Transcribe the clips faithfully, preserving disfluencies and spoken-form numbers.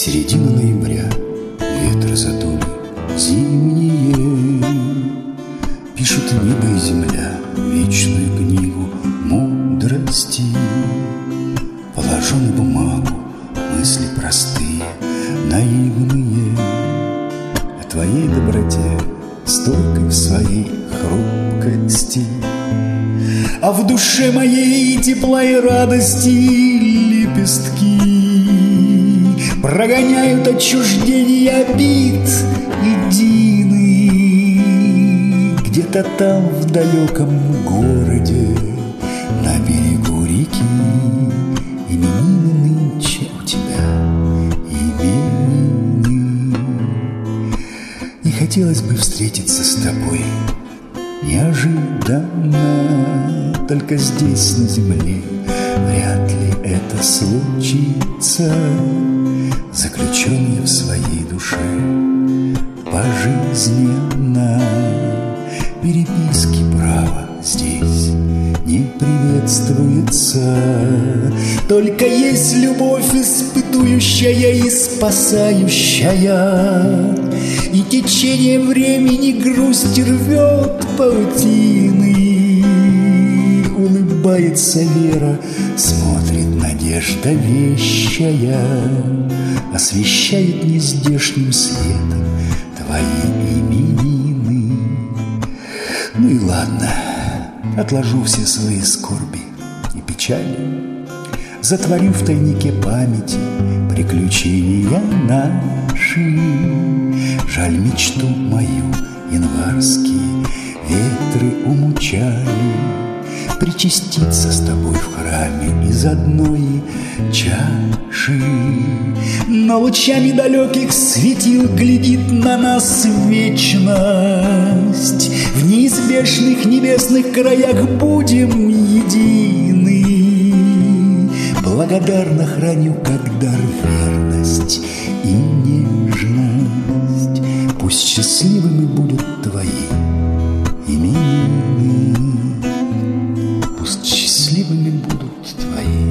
Середина ноября, ветры задули зимние, пишут небо и земля вечную книгу мудрости. Положу на бумагу мысли простые, наивные, о твоей доброте, стойкой в своей хрупкости. А в душе моей тепла и радости лепестки прогоняют отчуждение обид единый. Где-то там, в далеком городе, на берегу реки, именины нынче у тебя, именины. И хотелось бы встретиться с тобой неожиданно, только здесь, на земле, вряд ли это случится. Заключенные в своей душе пожизненно, переписки права здесь не приветствуется. Только есть любовь испытующая и спасающая, и течение времени грусть рвет паутины. Улыбается вера, смотрит надежда вещая, освещает нездешним светом твои именины. Ну и ладно, отложу все свои скорби и печали, затворю в тайнике памяти приключения наши. Жаль, мечту мою январские ветры умучали, причаститься с тобой в храме из одной чаши. Но лучами далеких светил глядит на нас вечность. В неизбежных небесных краях будем едины. Благодарно храню как дар верность и нежность. Пусть счастливыми будут твои именины. Пусть счастливыми будут твои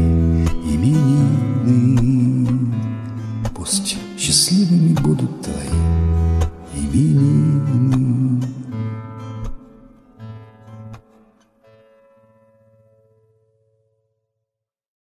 именины. Пусть счастливыми будут твои именины.